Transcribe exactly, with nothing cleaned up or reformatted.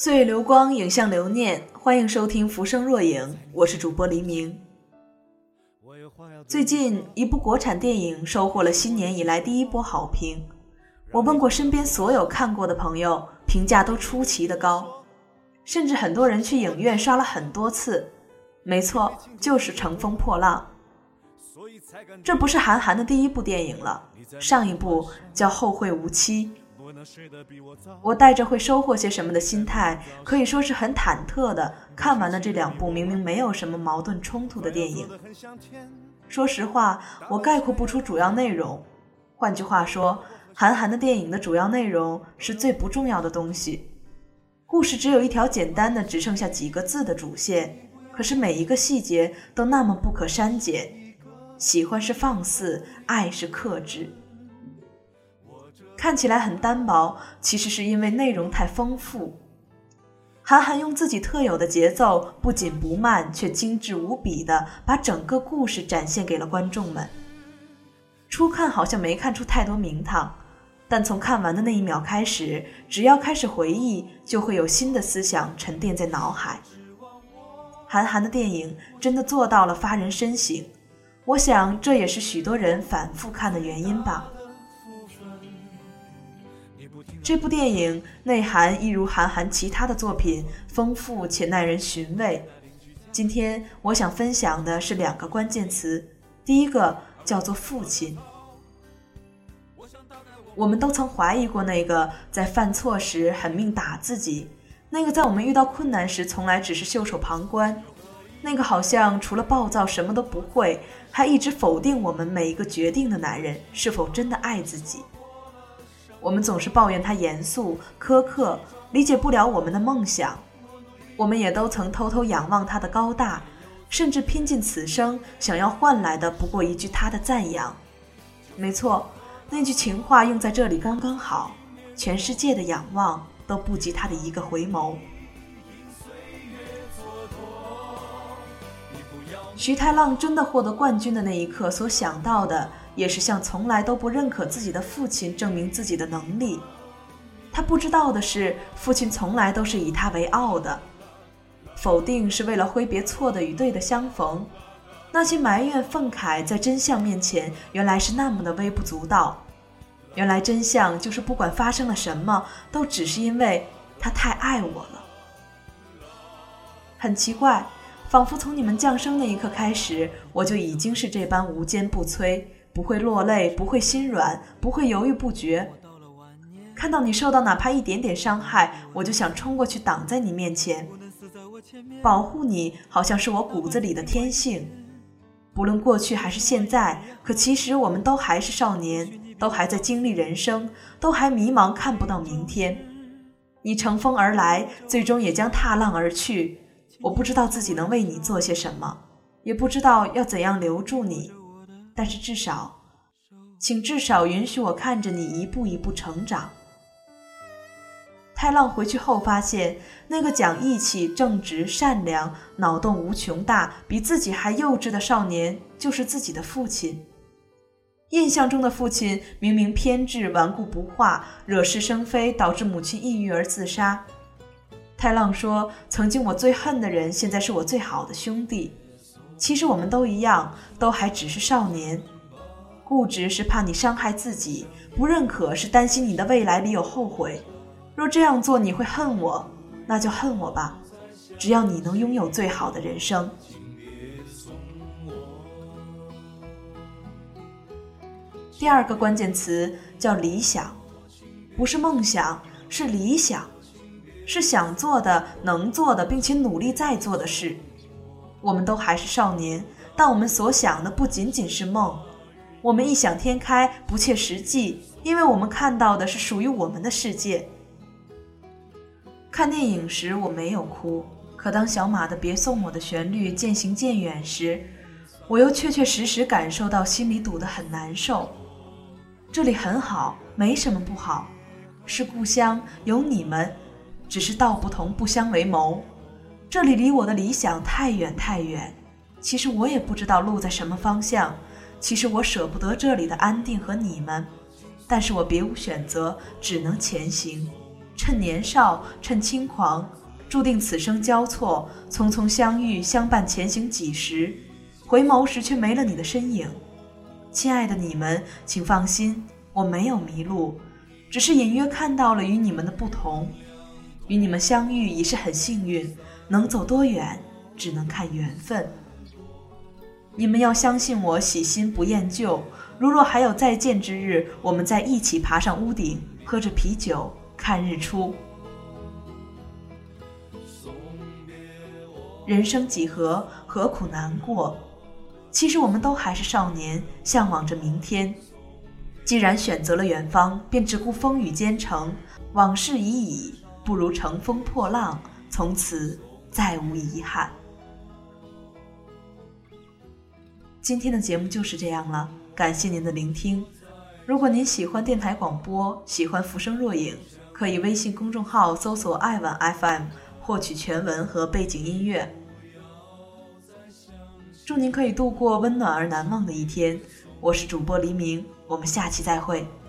岁月流光，影像留念，欢迎收听浮生若影，我是主播黎明。最近一部国产电影收获了新年以来第一波好评，我问过身边所有看过的朋友，评价都出奇的高，甚至很多人去影院刷了很多次。没错，就是《乘风破浪》。这不是韩寒的第一部电影了，上一部叫《后会无期》。我带着会收获些什么的心态，可以说是很忐忑的看完了这两部明明没有什么矛盾冲突的电影。说实话，我概括不出主要内容，换句话说，韩寒的电影的主要内容是最不重要的东西。故事只有一条简单的只剩下几个字的主线，可是每一个细节都那么不可删减。喜欢是放肆，爱是克制。看起来很单薄，其实是因为内容太丰富。韩寒用自己特有的节奏，不紧不慢，却精致无比地把整个故事展现给了观众们。初看好像没看出太多名堂，但从看完的那一秒开始，只要开始回忆，就会有新的思想沉淀在脑海。韩寒的电影真的做到了发人深省，我想这也是许多人反复看的原因吧。这部电影内涵一如韩寒其他的作品，丰富且耐人寻味。今天我想分享的是两个关键词，第一个叫做父亲。我们都曾怀疑过那个在犯错时狠命打自己，那个在我们遇到困难时从来只是袖手旁观，那个好像除了暴躁什么都不会，还一直否定我们每一个决定的男人是否真的爱自己。我们总是抱怨他严肃苛刻，理解不了我们的梦想。我们也都曾偷偷仰望他的高大，甚至拼尽此生想要换来的不过一句他的赞扬。没错，那句情话用在这里刚刚好，全世界的仰望都不及他的一个回眸。徐太浪真的获得冠军的那一刻所想到的，也是向从来都不认可自己的父亲证明自己的能力。他不知道的是，父亲从来都是以他为傲的。否定是为了挥别错的与对的相逢，那些埋怨愤慨在真相面前原来是那么的微不足道。原来真相就是不管发生了什么，都只是因为他太爱我了。很奇怪，仿佛从你们降生那一刻开始，我就已经是这般无坚不摧，不会落泪，不会心软，不会犹豫不决。看到你受到哪怕一点点伤害，我就想冲过去挡在你面前，保护你，好像是我骨子里的天性。不论过去还是现在，可其实我们都还是少年，都还在经历人生，都还迷茫，看不到明天。你乘风而来，最终也将踏浪而去。我不知道自己能为你做些什么，也不知道要怎样留住你，但是至少，请至少允许我看着你一步一步成长。太浪回去后发现，那个讲义气、正直、善良、脑洞无穷大、比自己还幼稚的少年，就是自己的父亲。印象中的父亲明明偏执、顽固不化，惹是生非，导致母亲抑郁而自杀。太浪说，曾经我最恨的人，现在是我最好的兄弟。其实我们都一样，都还只是少年。固执是怕你伤害自己，不认可是担心你的未来里有后悔。若这样做你会恨我，那就恨我吧，只要你能拥有最好的人生。第二个关键词叫理想，不是梦想，是理想，是想做的、能做的，并且努力在做的事。我们都还是少年，但我们所想的不仅仅是梦。我们异想天开，不切实际，因为我们看到的是属于我们的世界。看电影时我没有哭，可当小马的《别送我》的旋律渐行渐远时，我又确确实实感受到心里堵得很难受。这里很好，没什么不好，是故乡，有你们，只是道不同不相为谋。这里离我的理想太远太远，其实我也不知道路在什么方向，其实我舍不得这里的安定和你们，但是我别无选择，只能前行。 趁年少，趁轻狂，注定此生交错，匆匆相遇，相伴前行几时，回眸时却没了你的身影。亲爱的你们，请放心，我没有迷路，只是隐约看到了与你们的不同。与你们相遇已是很幸运，能走多远，只能看缘分。你们要相信我，喜新不厌旧，如若还有再见之日，我们再一起爬上屋顶，喝着啤酒，看日出。人生几何，何苦难过？其实我们都还是少年，向往着明天。既然选择了远方，便只顾风雨兼程，往事已矣，不如乘风破浪，从此再无遗憾。今天的节目就是这样了，感谢您的聆听。如果您喜欢电台广播，喜欢浮生若影，可以微信公众号搜索爱晚 F M 获取全文和背景音乐。祝您可以度过温暖而难忘的一天。我是主播黎明，我们下期再会。